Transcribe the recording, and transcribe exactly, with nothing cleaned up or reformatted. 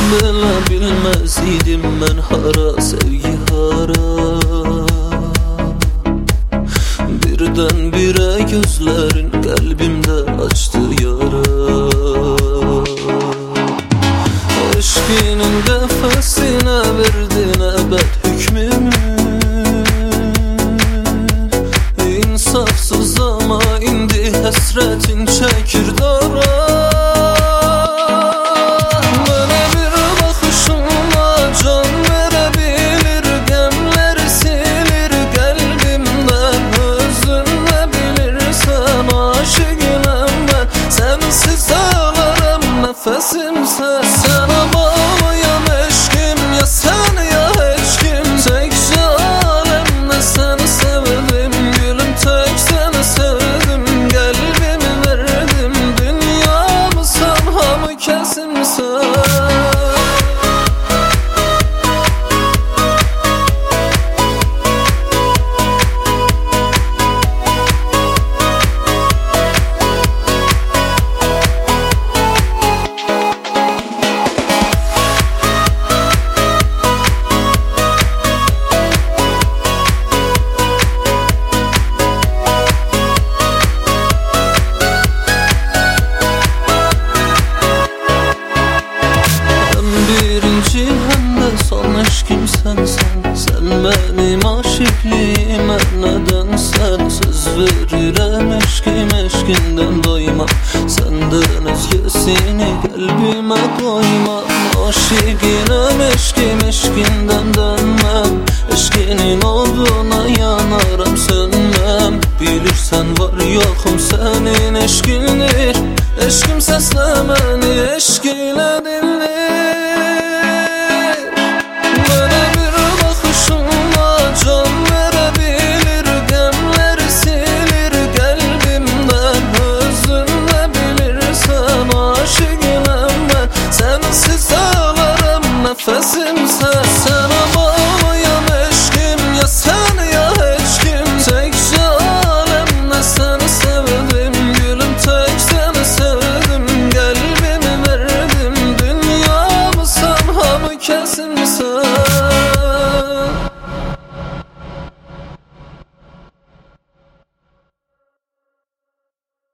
Belə bilməz idim mən hara, sevgi hara. Birdən birə gözlərin qəlbimdə açdı yara. Eşqinin qəfəsinə verdin əbəd hükmümü. İnsafsız ama indi həsrətin çəkir dara. Mənə bir baxışınla can verə bilir, qəmləri silir qəlbimdən. Özün nə bilirsən, aşiqinəm mən, sənsiz ağlaram nəfəsimsən. Sənə bağlıyam eşqim, ya sən ya heç kim. Təkcə aləmdə səni sevdim, gülüm tək səni sevdim. Qəlbimi verdim, dünyamısan, hamı kəsimsən. Həm də son eşkim sənsən. Sən mənim aşiqliyimə nədənsən. Söz verirəm eşkim eşkindən doymam, səndən özgəsini qəlbimə qoymam. Aşiqinəm eşkim eşkindən dönməm, eşkinin oduna yanaram sönməm. Bilirsən var yoxum sənin eşkindir, eşkim səslə məni eşk ilə dinlir. Nəfəsimsən, sənə bağlıyam eşqim, ya sən ya heç kim. Təkcə aləmdə səni sevdim, gülüm tək səni sevdim. Qəlbimi verdim, dünyamısan, hamı kəsimsən.